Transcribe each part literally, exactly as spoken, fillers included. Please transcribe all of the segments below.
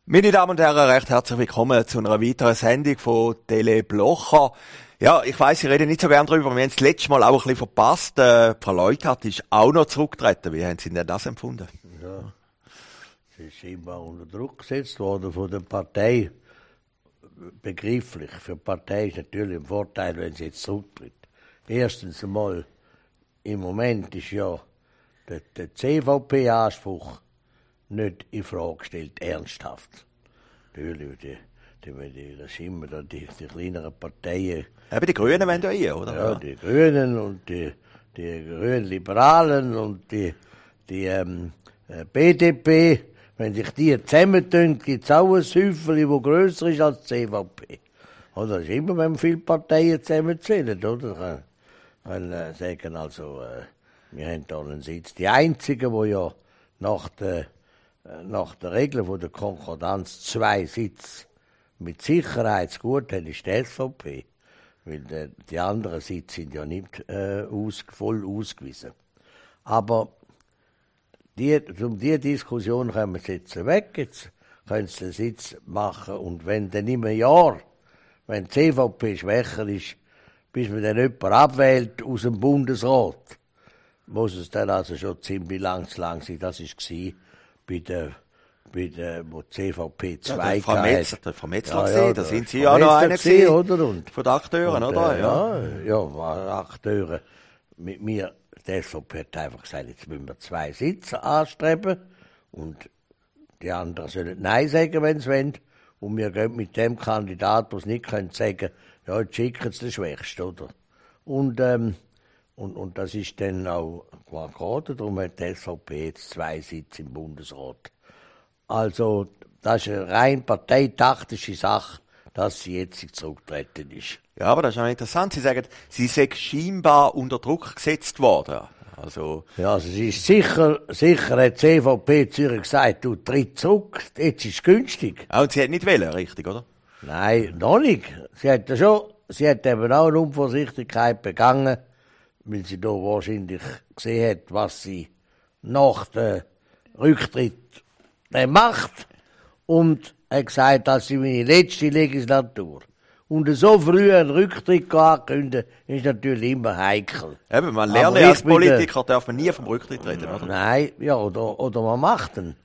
Meine Damen und Herren, recht herzlich willkommen zu einer weiteren Sendung von Tele Blocher. Ja, ich weiss, ich rede nicht so gern drüber, wir haben das letzte Mal auch ein bisschen verpasst. Äh, Frau Leuthard ist auch noch zurückgetreten. Wie haben Sie denn das empfunden? Ja, sie ist scheinbar unter Druck gesetzt worden von der Partei. Begrifflich. Für die Partei ist natürlich ein Vorteil, wenn sie jetzt zurücktritt. Erstens einmal, im Moment ist ja der, der C V P-Anspruch nicht in Frage gestellt, ernsthaft. Natürlich, die, die, die, das sind immer da die, die kleineren Parteien. Eben die Grünen wollen ja ein, oder? Ja, die Grünen und die, die Grünen Liberalen und die, die ähm, B D P. Wenn sich die zusammentun, gibt es auch ein Häufchen, das grösser ist als die C V P. Oder das ist immer, wenn viele Parteien zusammenzählen, oder? Kann, kann äh, sagen, also, äh, wir haben da einen Sitz. Die einzigen, die ja nach der, äh, nach der Regel von der Konkordanz zwei Sitze mit Sicherheit gut haben, ist die S V P. Weil die, die anderen Sitze sind ja nicht äh, aus, voll ausgewiesen. Aber die, um diese Diskussion können wir jetzt weg. Jetzt können sie den Sitz machen. Und wenn dann im Jahr, wenn die C V P schwächer ist, bis man dann jemanden abwählt aus dem Bundesrat, muss es dann also schon ziemlich lang zu lang sein. Das war bei der, bei der, wo die C V P zwei ja, Frau Metzler, Frau Metzler ja, ja, da sind Sie Frau ja noch Metzler einer gewesen, oder? Und, von den Akteuren, und, oder? Äh, ja, ja, ja, waren Akteure mit mir. Die S V P hat einfach gesagt, jetzt müssen wir zwei Sitze anstreben und die anderen sollen Nein sagen, wenn sie wollen. Und wir gehen mit dem Kandidat, der es nicht können, sagen, ja, jetzt schicken sie den Schwächsten, oder? Und, ähm, und, und das ist dann auch geworden, darum hat die S V P jetzt zwei Sitze im Bundesrat. Also, das ist eine rein parteitaktische Sache, dass sie jetzt zurückgetreten ist. Ja, aber das ist auch interessant. Sie sagen, sie sei scheinbar unter Druck gesetzt worden. Also ja, also sie ist sicher, sicher hat die C V P Zürich gesagt, du tritt zurück, jetzt ist es günstig. Ah, und sie hat nicht wollen, richtig, oder? Nein, noch nicht. Sie hat ja schon, sie hat eben auch eine Unvorsichtigkeit begangen, weil sie da wahrscheinlich gesehen hat, was sie nach dem Rücktritt macht. Und hat gesagt, das ist meine letzte Legislatur. Und so früh einen Rücktritt ankündigen, ist natürlich immer heikel. Eben, man lernt als Politiker, darf man nie vom Rücktritt reden, oder? Nein, ja, oder, oder man macht ihn.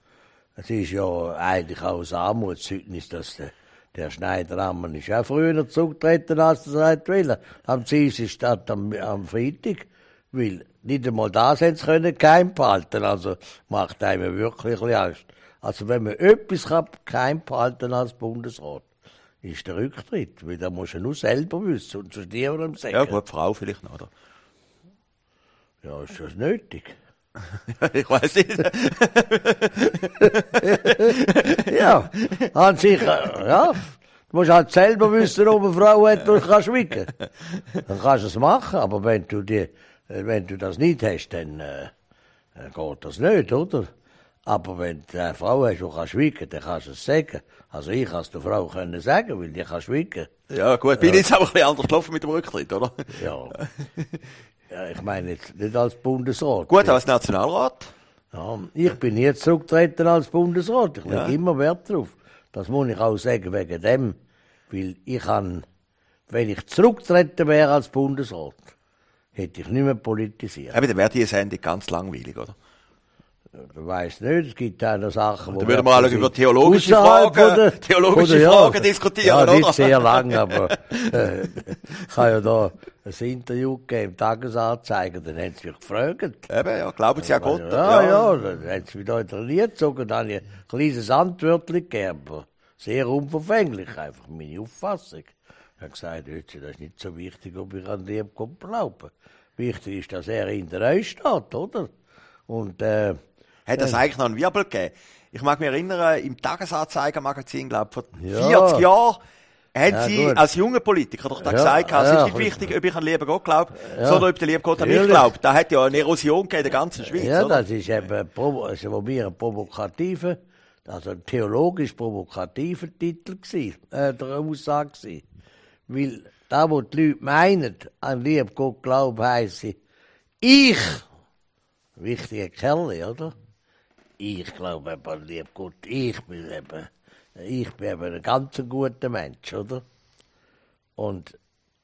Es ist ja eigentlich auch ein Armutszeugnis, dass der, der Schneider-Ammann ist auch früher zurückgetreten, als er es wollte. Am Dienstag statt am, am Freitag. Weil nicht einmal das hätten sie können geheim behalten. Also macht einem wirklich ein bisschen Angst. Also wenn man etwas kann, geheim behalten als Bundesrat, ist der Rücktritt, weil da muss er nur selber wissen und zu niemandem sagen. Ja gut, Frau vielleicht noch, oder? Ja, ist das nötig? Ich weiß nicht. Ja, an sich, ja. Du musst halt selber wissen, ob eine Frau hat, die kann schwiegen. Dann kannst du es machen, aber wenn du, die, wenn du das nicht hast, dann, äh, dann geht das nicht, oder? Aber wenn du eine Frau hast, die kann schweigen, dann kannst du es sagen. Also ich kann es der Frau können sagen, weil die kann schweigen. Ja gut, bin ja. Jetzt auch ein bisschen anders gelaufen mit dem Rücktritt, oder? Ja. Ja, ich meine jetzt nicht als Bundesrat. Gut, als Nationalrat? Ja, ich bin jetzt zurückgetreten als Bundesrat. Ich lege ja. immer Wert drauf. Das muss ich auch sagen wegen dem. Weil ich kann, wenn ich zurückgetreten wäre als Bundesrat, hätte ich nicht mehr politisiert. Aber dann wäre die Sendung ganz langweilig, oder? Ich weiss nicht, es gibt auch noch Sachen, wo... Da würden wir alle über theologische Fragen, der, theologische der, Fragen ja, diskutieren, ja, oder? nicht sehr lang, aber äh, ich habe ja da ein Interview gegeben im Tagesanzeiger, dann haben sie mich gefragt. Eben, ja, glauben Sie an Gott? Ja, ja, ja, dann haben sie mich da in der Linie gezogen, dann habe ich ein kleines Antwörtchen gegeben, aber sehr unverfänglich, einfach meine Auffassung. Ich habe gesagt, das ist nicht so wichtig, ob ich an Liebe Gott glaube. Wichtig ist, dass er in der Ehe steht, oder? Und, äh, hat das eigentlich noch einen Wirbel gegeben? Ich mag mich erinnern, im Tagesanzeiger-Magazin, glaube ich, vor ja. vierzig Jahren, haben ja, Sie gut. als junger Politiker doch da ja, gesagt, es ja, ist nicht wichtig, ob ich an den lieben Gott glaube, ja. sondern ob der liebe Gott an mich glaubt. Da hat ja eine Erosion gegeben in der ganzen Schweiz, Ja, oder? das ist eben, also, wo wir ein provokativer, also ein theologisch provokativer Titel gewesen, äh, der Aussage gewesen. Weil da, wo die Leute meinen, an lieben Gott glauben, heisst sie, ich, wichtige Kerle, oder? ich glaube eben, lieb Gott, ich bin eben, ich bin eben ein ganz guter Mensch, oder? Und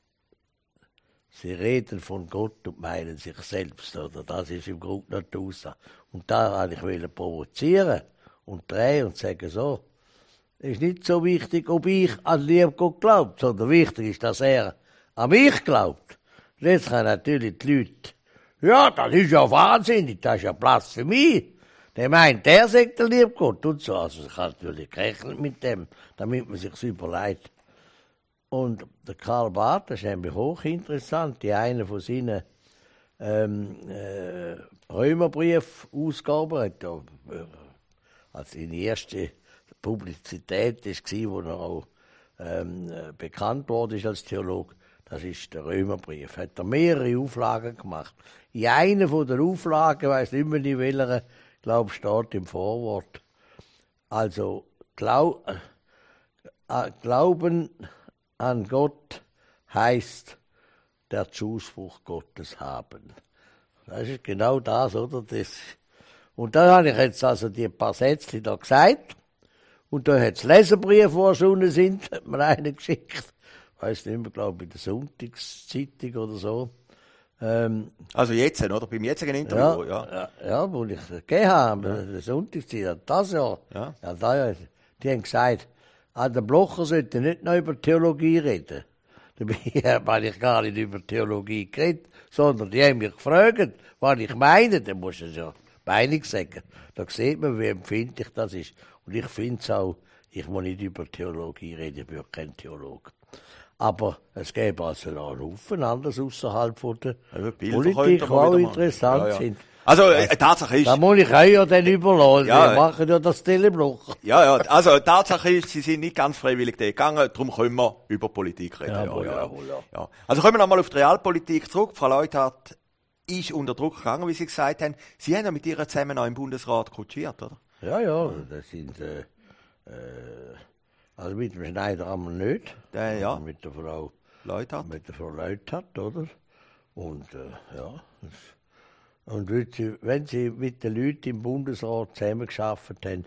sie reden von Gott und meinen sich selbst, oder? Das ist im Grunde noch die Aussage. Und da wollte ich provozieren und drehen und sagen so, es ist nicht so wichtig, ob ich an lieb Gott glaube, sondern wichtig ist, dass er an mich glaubt. Und jetzt kann natürlich die Leute, ja, das ist ja wahnsinnig, das ist ja Blasphemie. Der meint, der sagt der liebe Gott und so. Also ich habe natürlich gerechnet mit dem, damit man sich überlegt. Und der Karl Barth, das ist nämlich hochinteressant, die eine von seinen ähm, äh, Römerbrief-Ausgaben, hat ja, äh, als seine erste Publizität war, wo er auch ähm, bekannt wurde als Theologe, das ist der Römerbrief. Hat er mehrere Auflagen gemacht. In einer von den Auflagen, ich weiss nicht mehr in welcher, glaube ich, steht im Vorwort. Also, glaub, äh, Glauben an Gott heißt der Zuspruch Gottes haben. Das ist genau das, oder? Das. Und da habe ich jetzt also die paar Sätze da gesagt. Und da hat es Leserbriefe, die erschienen sind, hat mir einen geschickt. Ich weiss nicht mehr, glaube ich, in der Sonntagszeitung oder so. Ähm, also jetzt, oder? Beim jetzigen Interview, ja. Ja, ja, ja wo ich gegeben habe, ja. Der Sonntagszeitung, das Jahr. Ja. Ja, da, ja, die haben gesagt, ah, der Blocher sollte nicht noch über Theologie reden. Dabei habe ich gar nicht über Theologie geredet, sondern die haben mich gefragt, was ich meine. Dann muss ich ja Meinung sagen. Da sieht man, wie empfindlich das ist. Und ich finde es auch, ich muss nicht über Theologie reden, ich bin ja kein Theologe. Aber es gäbe also noch einen Haufen anderes außerhalb von der ja, Politik, die auch interessant ja, ja. sind. Also, äh, Tatsache ist... Da muss ich euch ja dann überlassen, ja, wir machen ja das Telebloch. Ja, ja, also Tatsache ist, sie sind nicht ganz freiwillig da gegangen, darum können wir über Politik reden. Ja, ja, ja, ja. Ja. Also kommen wir nochmal auf die Realpolitik zurück. Frau Leuthard ist unter Druck gegangen, wie Sie gesagt haben. Sie haben ja mit ihr zusammen auch im Bundesrat kutschiert, oder? Ja, ja, das sind... Äh, äh, also mit dem Schneider haben wir nicht. Der, ja. Mit der Frau Leuthard. Mit der Frau Leuthard, oder? Und äh, ja... Und wenn sie, wenn sie mit den Leuten im Bundesrat zusammengearbeitet haben,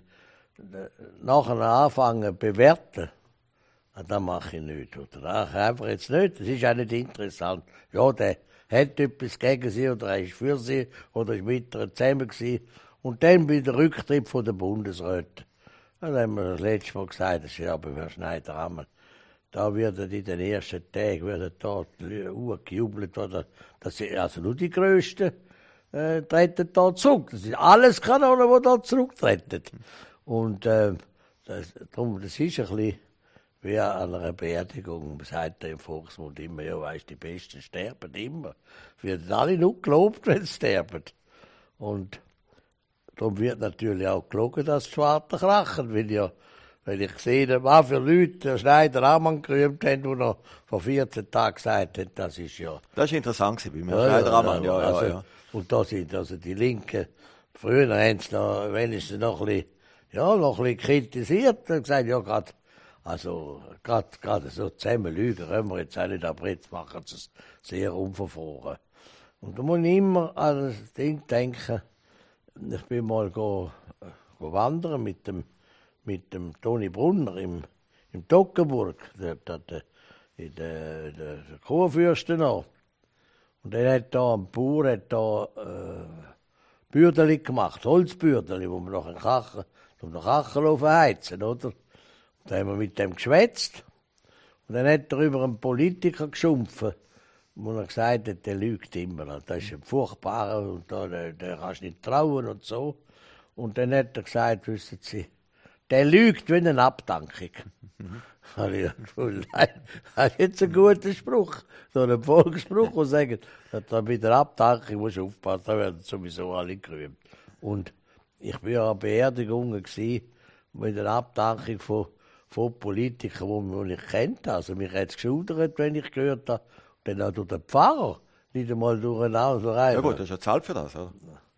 nachher anfangen zu bewerten, dann mache ich nicht. Oder ach, einfach jetzt nicht, das ist auch nicht interessant. Ja, der hat etwas gegen sie oder er ist für sie oder ist mit ihr zusammen gewesen. Und dann bei der Rücktritt von der Bundesräte. Dann haben wir das letzte Mal gesagt, das ist ja bei Herrn Schneider-Hammer. Da werden in den ersten Tagen werden da die Uhr gejubelt, oder? Das sind also nur die Größten. Äh, treten da zurück. Das sind alles Kanonen, die da zurücktreten. Und äh, das, darum, das ist ein bisschen wie an einer Beerdigung. Man sagt ja im Volksmund immer, ja, weißt, die Besten sterben immer. Es werden alle nur gelobt, wenn sie sterben. Und darum wird natürlich auch gelogen, dass die Schwarzen krachen, weil ja, wenn ich sehe, was für Leute der Schneider Ammann gerühmt haben, die noch vor vierzehn Tagen gesagt haben, das ist ja... Das war interessant bei mir, ja, Schneider Ammann, ja, ja, also, ja. Und da sind also die Linken, früher haben sie noch, wenigstens noch ein bisschen, ja, noch ein bisschen kritisiert und gesagt, ja, gerade, also, gerade, gerade so zusammen lügen können wir jetzt auch nicht, aber jetzt machen sie es sehr unverfroren. Und da muss ich immer an das Ding denken, ich bin mal go, go wandern mit dem, mit dem Toni Brunner im, im Toggenburg, dort, dort, in der, der, der Kurfürsten noch. Und dann hat da ein Bauer hat da äh, Bürdeli gemacht, Holzbürdeli, wo man noch einen Kachel, um den Kachelofen heizen, oder? Und dann haben wir mit dem geschwätzt. Und dann hat er über einen Politiker geschumpfen, wo er gesagt hat, der lügt immer. Das ist ein furchtbarer, und da, der, der kannst du nicht trauen und so. Und dann hat er gesagt, wissen Sie, der lügt wie eine Abdankung. Mhm. Habe ich gedacht, nein, das ist jetzt ein guter Spruch. So ein Volksspruch, der sagt, dass bei der Abdankung musst du aufpassen, da werden sowieso alle gerühmt. Und ich war ja an Beerdigungen gewesen, mit der Abdankung von, von Politikern, die man nicht kennt. Also mich hat es geschaudert, wenn ich gehört habe. Und dann auch durch den Pfarrer, nicht einmal durch einen anderen rein. Ja gut, das ist ja zahlt für das, oder?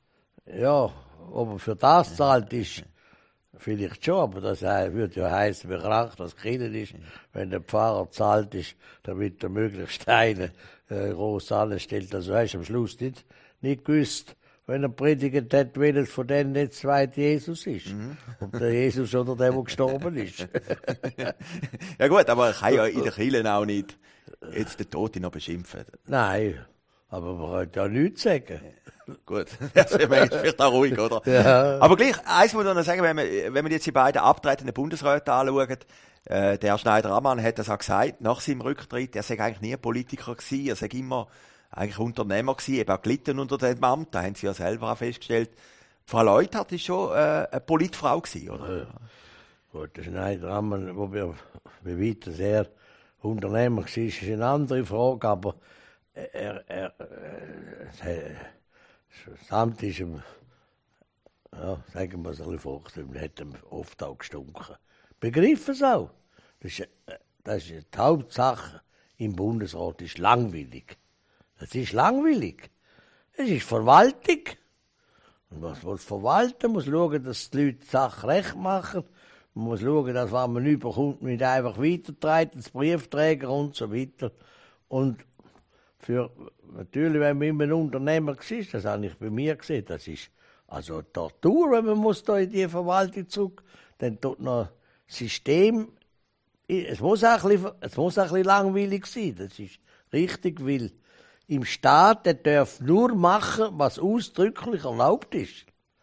Ja, ob er für das zahlt ist, vielleicht schon, aber das würde ja heißen, wie krank das Kind ist, wenn der Pfarrer zahlt ist, damit er möglichst Steine äh, groß anstellt. Also hast du am Schluss nicht, nicht gewusst, wenn er predigt hat, welches von denen der zweite Jesus ist. Mhm. Ob der Jesus oder der, der gestorben ist. Ja gut, aber er kann ja in der Kirche auch nicht jetzt den Toten noch beschimpfen. Nein, aber man kann ja nichts sagen. Gut, das ist vielleicht auch ruhig, oder? Ja. Aber gleich, eins muss ich noch sagen, wenn man, wenn man jetzt die beiden abtretenden Bundesräte anschaut, äh, der Schneider-Ammann hat das auch gesagt, nach seinem Rücktritt, er sei eigentlich nie ein Politiker gewesen, er sei immer eigentlich Unternehmer gewesen, eben auch gelitten unter dem Amt, da haben sie ja selber auch festgestellt. Frau Leuthard war schon äh, eine Politfrau gewesen, oder? Ja. Gut, der Schneider-Ammann, wo wir wie weit sehr Unternehmer war, ist eine andere Frage, aber er, er, er das Amt ist ihm, ja, sagen wir es ein bisschen vorgestellt, hat ihm oft auch gestunken. Begriff es auch. Das ist, das ist die Hauptsache im Bundesrat, ist langweilig. Das ist langweilig. Es ist Verwaltung. Und was muss verwalten, muss schauen, dass die Leute die Sache recht machen. Man muss schauen, dass was man überkommt, nicht einfach weitertreibt, ins Briefträger und so weiter. Und für, natürlich, wenn man immer ein Unternehmer war, das habe ich bei mir gesehen, das ist also eine Tortur, wenn man muss da in die Verwaltung zurück, dann tut noch System, es muss auch ein bisschen, es muss auch ein bisschen langweilig sein, das ist richtig, weil im Staat, der darf nur machen, was ausdrücklich erlaubt ist.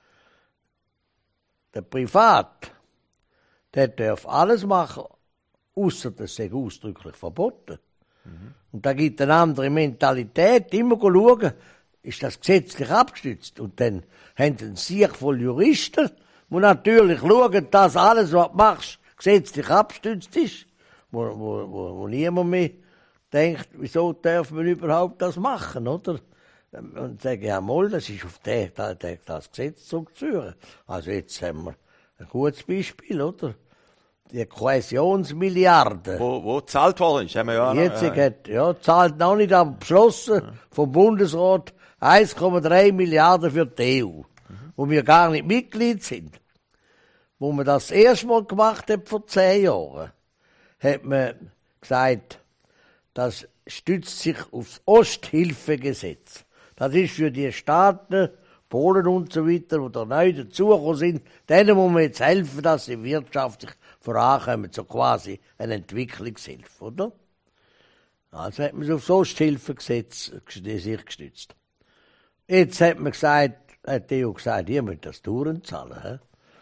Der Privat, der darf alles machen, außer das sei ausdrücklich verboten. Mhm. Und da gibt es eine andere Mentalität, immer schauen, ist das gesetzlich abgestützt. Und dann haben sie einen Sieg voll Juristen, die natürlich schauen, dass alles, was du machst, gesetzlich abgestützt ist. Wo, wo, wo, wo niemand mehr denkt, wieso darf man überhaupt das machen, oder? Und sagen, ja mal, das ist auf den, das, das Gesetz zurückzuführen. Also jetzt haben wir ein gutes Beispiel, oder? Die Kohäsionsmilliarde. Wo, wo gezahlt worden ist, haben wir ja noch. Jetzt äh, hat, ja, zahlt noch nicht, aber beschlossen ja. vom Bundesrat eins Komma drei Milliarden für die E U, mhm. wo wir gar nicht Mitglied sind. Wo man das erste Mal gemacht hat, vor zehn Jahren, hat man gesagt, das stützt sich aufs Osthilfegesetz. Das ist für die Staaten, Polen und so weiter, die da neu dazugekommen sind, denen muss man jetzt helfen, dass sie wirtschaftlich vorankommen, so quasi eine Entwicklungshilfe, oder? Also hat man sich aufs Osthilfegesetz sich gestützt. Jetzt hat man gesagt, hat die E U gesagt, ihr müsst das Touren zahlen. He?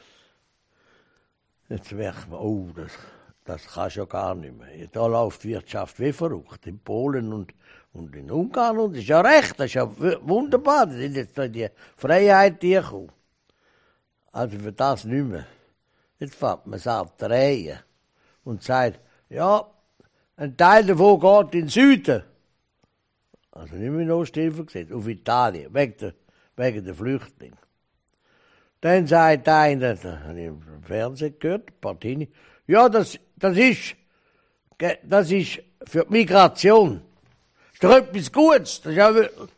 Jetzt merkt man, oh, das, das kannst du ja gar nicht mehr. Da läuft die Wirtschaft wie verrückt, in Polen und, und in Ungarn. Und das ist ja recht, das ist ja wunderbar, das sind jetzt da die Freiheit gekommen. Also für das nicht mehr. Jetzt fängt man es an zu drehen und sagt, ja, ein Teil davon geht in den Süden. Also nicht mehr in Osthilfe gesehen, auf Italien, wegen der, wegen der Flüchtlinge. Dann sagt einer, das habe ich im Fernsehen gehört, Partini, ja, das, das ist, das ist für die Migration. Das ist doch etwas Gutes. Das ist ja,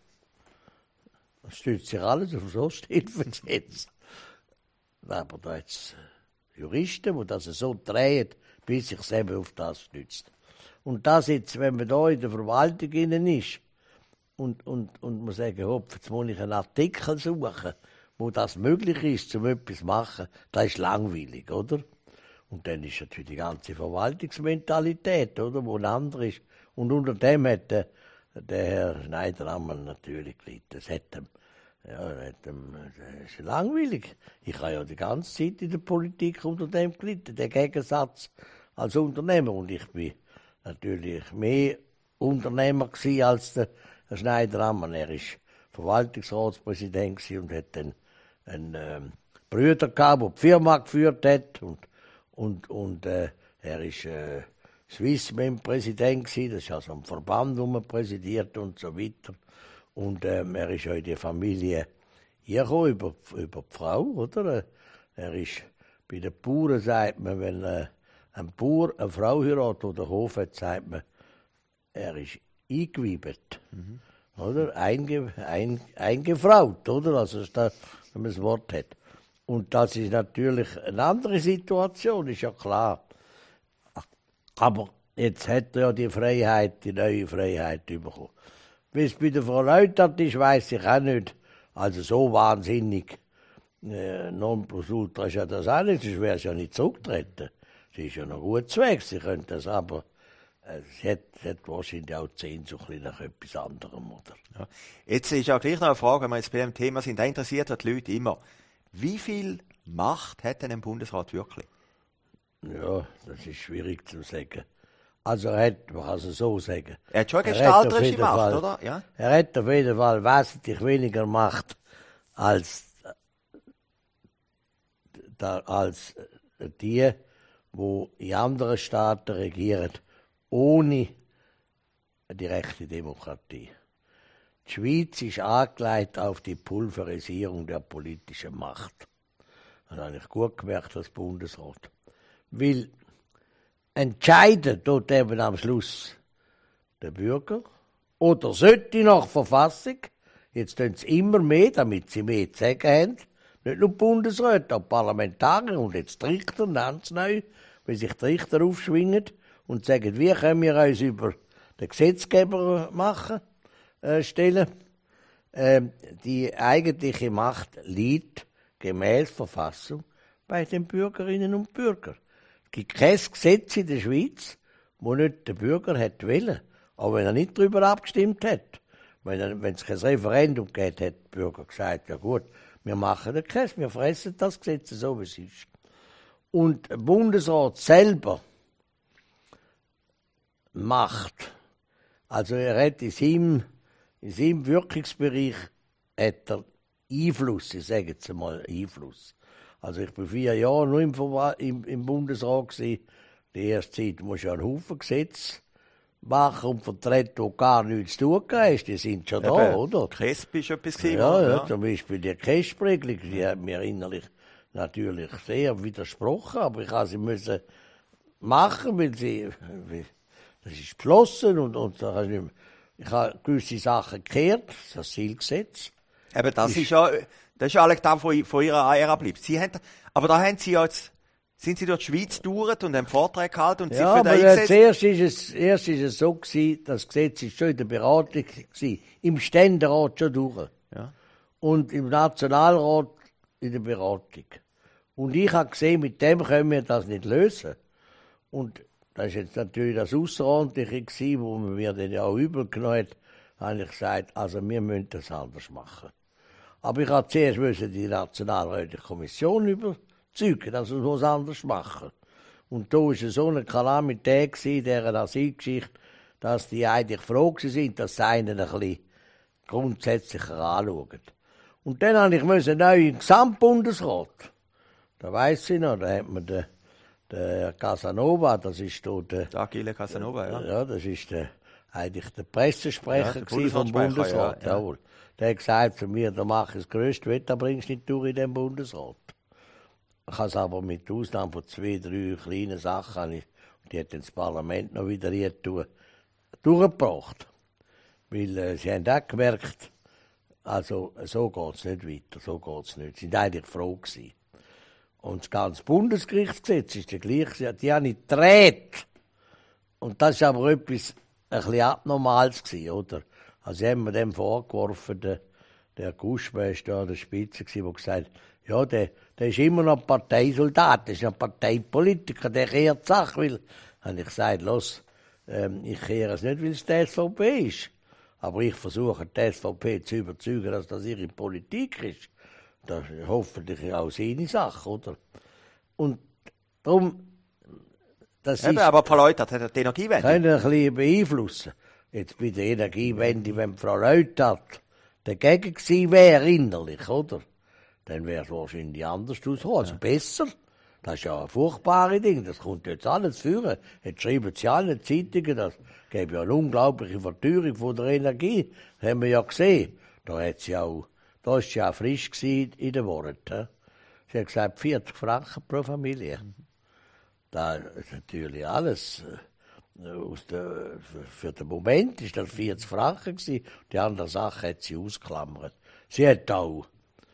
das stützt sich alles auf das Osthilfegesetz. Aber da jetzt Juristen, die das so drehen, bis sich selber auf das stützt. Und das jetzt, wenn man da in der Verwaltung innen ist und, und, und man sagt, hopp, jetzt muss ich einen Artikel suchen, wo das möglich ist, um etwas zu machen, das ist langweilig, oder? Und dann ist natürlich die ganze Verwaltungsmentalität, oder, wo ein anderer ist. Und unter dem hat der, der Herr Schneider-Ammann natürlich gelitten. Das hat ihm, ja, hat ihm, das ist langweilig. Ich habe ja die ganze Zeit in der Politik unter dem gelitten, der Gegensatz als Unternehmer. Und ich bin natürlich mehr Unternehmer gewesen als der Herr Schneider-Ammann. Er war Verwaltungsratspräsident und hat dann einen ähm, Bruder gehabt, der die Firma geführt hat. Und, und, und äh, er war äh, Swissmem-Präsident gewesen, das ist also ein Verband, wo man präsidiert und so weiter. Und ähm, er ist auch in die Familie gekommen, über, über die Frau, oder? Er ist, bei den Bauern sagt man, wenn äh, ein Bauer eine Frau heiratet oder Hof hat, sagt man, er ist eingewiebert, mhm. oder? Einge, ein, eingefraut, oder? Also, ist das, wenn man das Wort hat. Und das ist natürlich eine andere Situation, ist ja klar. Aber jetzt hat er ja die Freiheit, die neue Freiheit bekommen. Wie es bei der Frau Leuthard ist, weiss ich auch nicht. Also so wahnsinnig äh, Nonplusultra ist ja das auch nicht, sonst wäre es ja nicht zurücktreten. Sie ist ja noch gut weg, sie könnte das aber, äh, sie hat, sie hat wahrscheinlich auch zehn so ein bisschen nach etwas anderem, oder? Ja. Jetzt ist ja gleich noch eine Frage, wenn wir jetzt bei dem Thema sind, da interessiert die Leute immer, wie viel Macht hat denn ein Bundesrat wirklich? Ja, das ist schwierig zu sagen. Also er hat, man kann es so sagen. Er hat schon eine Er hat auf gestalterische jeden Macht, Fall- oder? Ja. Er hat auf jeden Fall wesentlich weniger Macht als, da, als die, wo in anderen Staaten regieren, ohne die rechte Demokratie. Die Schweiz ist angelegt auf die Pulverisierung der politischen Macht. Das habe ich gut gemerkt als Bundesrat. Weil entscheiden tut eben am Schluss der Bürger oder sollte nach Verfassung, jetzt tun sie immer mehr, damit sie mehr zu sagen haben, nicht nur die Bundesräte, auch die Parlamentarier und jetzt die Richter, ganz neu, weil sich die Richter aufschwingen und sagen, wie können wir uns über den Gesetzgeber machen, äh, stellen. Ähm, die eigentliche Macht liegt gemäß Verfassung bei den Bürgerinnen und Bürgern. Es gibt kein Gesetz in der Schweiz, wo nicht der Bürger hätte wollen, auch wenn er nicht darüber abgestimmt hat. Wenn, er, wenn es kein Referendum gibt, hat der Bürger gesagt, ja gut, wir machen den Käse, wir fressen das Gesetz so, wie es ist. Und der Bundesrat selber macht, also er hat in seinem, in seinem Wirkungsbereich hat er Einfluss, ich sage jetzt einmal Einfluss. Also ich bin vier Jahre nur im, Verwa- im, im Bundesrat gewesen. Die erste Zeit muss ja einen Haufen Gesetze machen und vertreten, die gar nichts zu tun haben. Die sind schon da, Eben, oder? Cresp ist etwas gewesen, Ja, oder? ja, zum Beispiel die Cresp-Regelung, die hat mir innerlich natürlich sehr widersprochen, aber ich habe sie müssen machen, weil sie, weil das ist beschlossen und, und da habe ich, nicht- ich habe gewisse Sachen gekehrt, das Asylgesetz. Eben, das ist ja, das ist ja eigentlich das, von, von ihrer Ära bleibt. Sie haben, aber da haben sie ja jetzt, sind sie durch die Schweiz gedauert und haben Vorträge gehalten und Ja, sie für aber den äh, eingesetzt. zuerst ist es, erst ist es so gewesen, das Gesetz ist schon in der Beratung gewesen, im Ständerat schon durch. Ja. Und im Nationalrat in der Beratung. Und ich habe gesehen, mit dem können wir das nicht lösen. Und das ist jetzt natürlich das Außerordentliche gewesen, wo man mir dann ja auch übel genommen hat, habe ich gesagt, also wir müssen das anders machen. Aber ich habe zuerst müssen die Nationalrätliche Kommission überzeugen, dass wir es anders machen. Und da war so eine Kalamität gewesen, dieser Asylgeschichte, dass die eigentlich froh sind, dass sie einen ein bisschen grundsätzlicher anschauen. Und dann habe ich müssen neu in den Gesamtbundesrat. Da weiss ich noch, da hat man den, den Casanova, das ist da der, Der Achille Casanova, ja. ja, das ist der, eigentlich der Pressesprecher Ja, der gewesen vom Bundesratssprecher, Bundesrat. ja, ja. Jawohl. Der hat gesagt zu mir, da mache ich das grösste Wett, da bringst du nicht durch in den Bundesrat. Ich habe es aber mit Ausnahme von zwei, drei kleinen Sachen, habe ich, die hat das Parlament noch wieder hier tun, durchgebracht. Weil äh, sie haben auch gemerkt, also so geht es nicht weiter, so geht es nicht. Sie waren eigentlich froh gewesen. Und das ganze Bundesgerichtsgesetz ist der gleiche, die haben nicht gedreht. Und das war aber etwas ein bisschen Abnormales gewesen, oder? Also haben wir dem vorgeworfen, der, der Guschme ist da an der Spitze gewesen, der gesagt hat, ja, der, der ist immer noch Parteisoldat, der ist ein Parteipolitiker, der kehrt die Sache, weil, habe ich gesagt, los, ähm, ich kehre es nicht, weil es die S V P ist. Aber ich versuche, die S V P zu überzeugen, dass das ihre Politik ist. Das ist hoffentlich auch seine Sache, oder? Und darum, das Eben, ist, aber Frau Leutert hat die Energiewende. können ein bisschen beeinflussen. Jetzt bei der Energiewende, wenn Frau Leutert dagegen gewesen wäre, innerlich, oder? Dann wäre es wahrscheinlich anders ausgekommen, also ja. besser. Das ist ja ein furchtbares Ding, das kommt jetzt alles führen. Jetzt schreiben sie alle Zeitungen, das gäbe ja eine unglaubliche Verteuerung von der Energie. Das haben wir ja gesehen. Da hat sie auch, da war sie auch frisch gewesen in den Worten. Sie hat gesagt, vierzig Franken pro Familie. Das ist natürlich alles, äh, aus der, für, für den Moment ist das vierzig Franken gewesen. Die andere Sache hat sie ausgeklammert. Sie hat auch,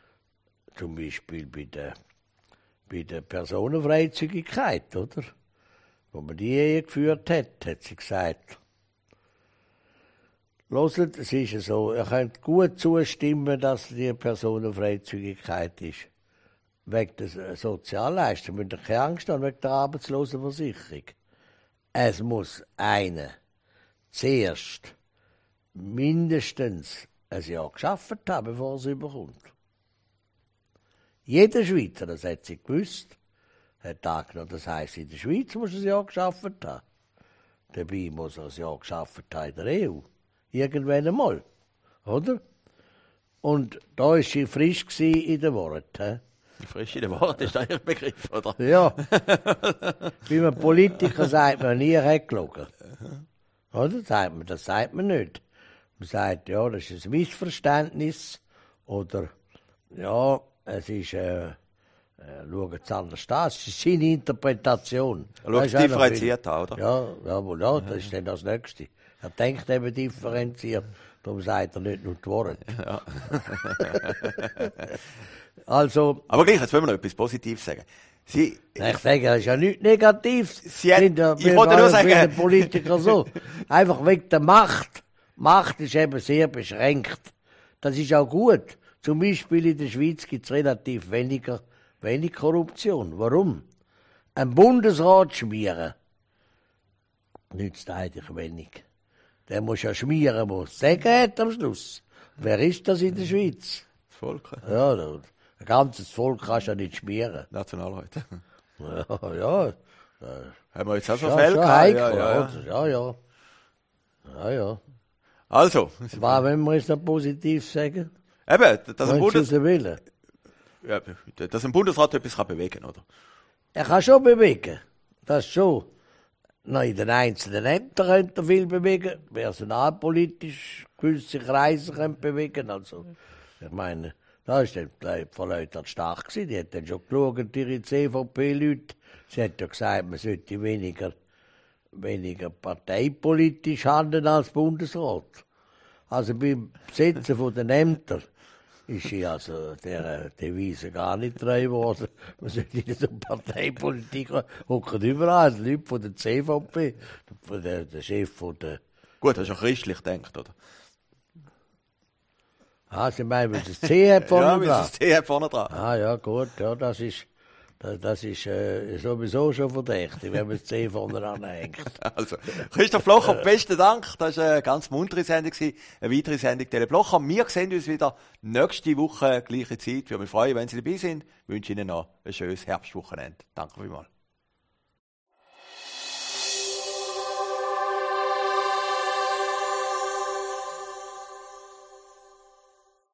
zum Beispiel bei der, bei der Personenfreizügigkeit, oder? Wo man die Ehe geführt hat, hat sie gesagt, Hört, es ist so, ihr könnt gut zustimmen, dass die Personenfreizügigkeit ist. Wegen der Sozialleistung, müsst ihr keine Angst haben, wegen der Arbeitslosenversicherung. Es muss einer zuerst mindestens ein Jahr gearbeitet haben, bevor er es überkommt. Jeder Schweizer, das hat sie gewusst, hat angenommen, das heisst, in der Schweiz muss er ein Jahr gearbeitet haben. Dabei muss er ein Jahr gearbeitet haben in der E U. Irgendwann einmal. Oder? Und da war sie frisch in den Worten. Frisch in den Worten ist eigentlich Begriff, oder? Ja. Bei einem Politiker sagt man nie, er hat gelogen. Oder? Sagt man, das sagt man nicht. Man sagt, ja, das ist ein Missverständnis. Oder, ja, es ist, äh, äh, schauen Sie anders an. Es ist seine Interpretation. Er schaut es differenziert an, oder? Ja, jawohl, ja, das ist dann das Nächste. Er denkt eben differenziert, darum sagt er nicht nur die Worte. Ja. Also, aber gleich, jetzt wollen wir noch etwas Positives sagen. Sie, ich sage, das ist ja nichts Negatives. Sie hat, ja, ich wollte nur sagen... Politiker so. Einfach wegen der Macht. Macht ist eben sehr beschränkt. Das ist auch gut. Zum Beispiel in der Schweiz gibt es relativ weniger, wenig Korruption. Warum? Ein Bundesrat schmieren nützt eigentlich wenig. Der muss ja schmieren, muss sagen hat am Schluss. Wer ist das in der Schweiz? Das Volk. Ja, ein ganzes Volk kannst du ja nicht schmieren. Nationalrat. Ja, ja. Haben wir jetzt auch so Ja, Fälle schon gehabt? heikel, Ja, ja, oder? ja, ja. Ja, ja. Also. Was wollen wir jetzt noch positiv sagen? Eben, dass ein, Bundes Bundes Willen. ja, dass ein Bundesrat etwas kann bewegen kann, oder? Er kann schon bewegen. Das schon. Na, in den einzelnen Ämtern könnte er viel bewegen. Personalpolitisch gewisse Kreise können bewegen. Also, ich meine, da ist dann die Frau Leutert stark gewesen. Die hat dann schon geschaut, ihre C V P-Leute. Sie hat ja gesagt, man sollte weniger, weniger parteipolitisch handeln als Bundesrat. Also beim Besetzen von den Ämtern ist sie also der Devise gar nicht treu geworden. Man sollte nicht so Parteipolitik hocken überall. Die Leute von der C V P, der, der Chef von der... Gut, das ist ja christlich gedacht, oder? Ah, Sie meinen, weil das C hat vorne ja, dran? Ja, das C hat vorne dran. Ah ja, gut, ja, das ist... Das, das ist äh, sowieso schon verdächtig, wenn man das C vorne anhängt. Also, Christoph Blocher, besten Dank. Das war eine ganz muntere Sendung, eine weitere Sendung Tele Blocher. Wir sehen uns wieder nächste Woche, gleiche Zeit. Ich würde mich freuen, wenn Sie dabei sind. Ich wünsche Ihnen noch ein schönes Herbstwochenende. Danke vielmals.